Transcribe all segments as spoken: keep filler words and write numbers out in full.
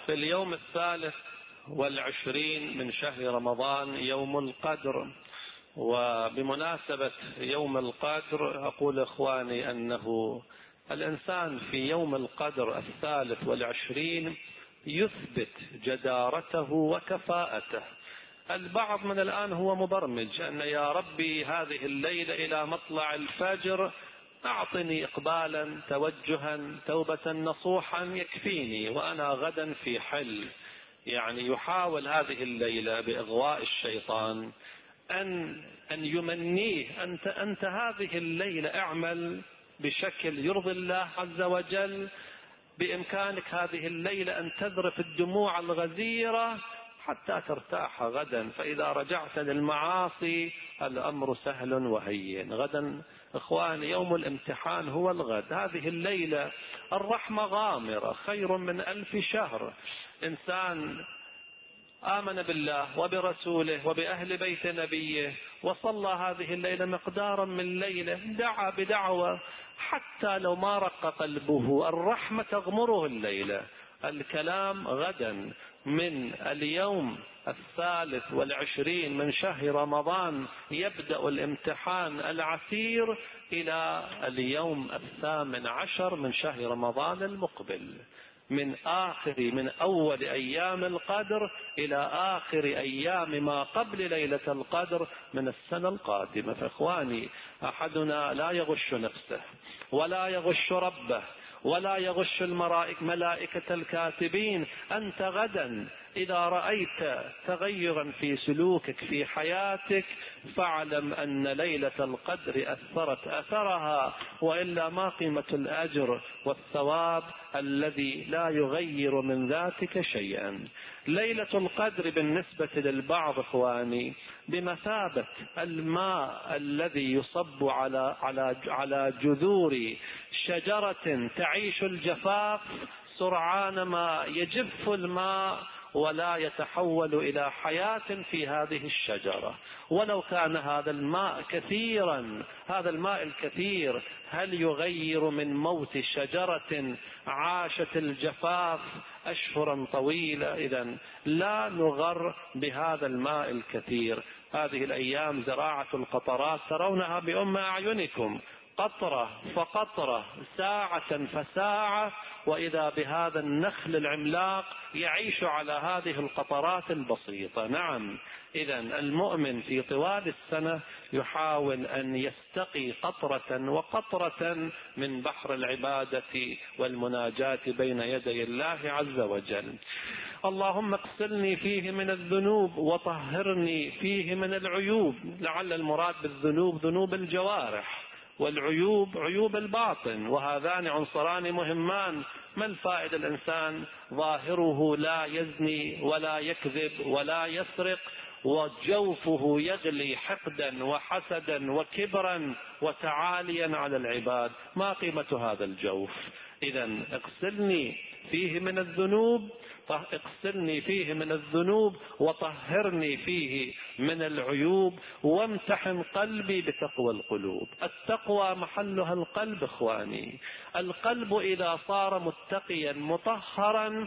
في اليوم الثالث والعشرين من شهر رمضان يوم القدر، وبمناسبة يوم القدر أقول إخواني أنه الإنسان في يوم القدر الثالث والعشرين يثبت جدارته وكفاءته. البعض من الآن هو مبرمج أن يا ربي هذه الليلة إلى مطلع الفجر أعطني إقبالا توجها توبة نصوحا يكفيني وأنا غدا في حل. يعني يحاول هذه الليلة بإغواء الشيطان أن أن يمنيه أنت أنت هذه الليلة اعمل بشكل يرضي الله عز وجل، بإمكانك هذه الليلة أن تذرف الدموع الغزيرة حتى ترتاح غدا، فإذا رجعت للمعاصي الأمر سهل وهين. غدا إخواني يوم الامتحان هو الغد. هذه الليلة الرحمة غامرة خير من ألف شهر. إنسان آمن بالله وبرسوله وبأهل بيت نبيه وصلى هذه الليلة مقدارا من ليلة، دعا بدعوة حتى لو ما رق قلبه الرحمة تغمره الليلة. الكلام غدا من اليوم الثالث والعشرين من شهر رمضان يبدأ الامتحان العسير إلى اليوم الثامن عشر من شهر رمضان المقبل، من آخر من أول أيام القدر إلى آخر أيام ما قبل ليلة القدر من السنة القادمة. فإخواني أحدنا لا يغش نفسه ولا يغش ربه ولا يغش الملائكة الكاتبين. أنت غدا إذا رأيت تغيرا في سلوكك في حياتك فاعلم أن ليلة القدر أثرت أثرها، وإلا ما قيمة الأجر والثواب الذي لا يغير من ذاتك شيئا. ليلة القدر بالنسبة للبعض إخواني بمثابة الماء الذي يصب على على على جذور شجرة تعيش الجفاف، سرعان ما يجف الماء ولا يتحول إلى حياة في هذه الشجرة. ولو كان هذا الماء كثيرا، هذا الماء الكثير هل يغير من موت شجرة عاشت الجفاف أشهرا طويلة؟ إذن لا نغر بهذا الماء الكثير. هذه الأيام زراعة القطرات ترونها بأم أعينكم، قطرة فقطرة ساعة فساعة، وإذا بهذا النخل العملاق يعيش على هذه القطرات البسيطة. نعم، إذن المؤمن في طوال السنة يحاول أن يستقي قطرة وقطرة من بحر العبادة والمناجاة بين يدي الله عز وجل. اللهم اغسلني فيه من الذنوب وطهرني فيه من العيوب. لعل المراد بالذنوب ذنوب الجوارح، والعيوب عيوب الباطن، وهذان عنصران مهمان. ما الفائدة الإنسان ظاهره لا يزني ولا يكذب ولا يسرق وجوفه يغلي حقدا وحسدا وكبرا وتعاليا على العباد؟ ما قيمة هذا الجوف؟ إذن اغسلني فيه من الذنوب اغسلني فيه من الذنوب وطهرني فيه من العيوب، وامتحن قلبي بتقوى القلوب. التقوى محلها القلب إخواني. القلب إذا صار متقيا مطهرا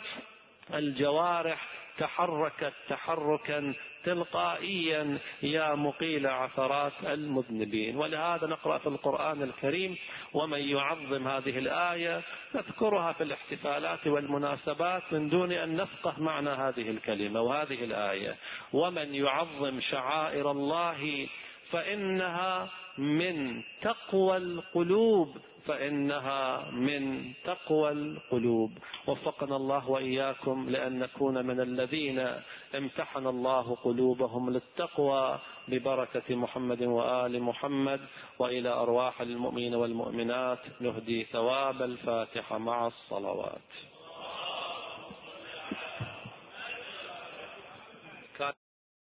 الجوارح تحركت تحركا تلقائيا يا مقيل عثرات المذنبين. ولهذا نقرأ في القرآن الكريم ومن يعظم هذه الآية نذكرها في الاحتفالات والمناسبات من دون أن نفقه معنى هذه الكلمة وهذه الآية. ومن يعظم شعائر الله فإنها من تقوى القلوب فإنها من تقوى القلوب. وفقنا الله وإياكم لأن نكون من الذين امتحن الله قلوبهم للتقوى ببركة محمد وآل محمد. وإلى أرواح المؤمنين والمؤمنات نهدي ثواب الفاتحة مع الصلوات.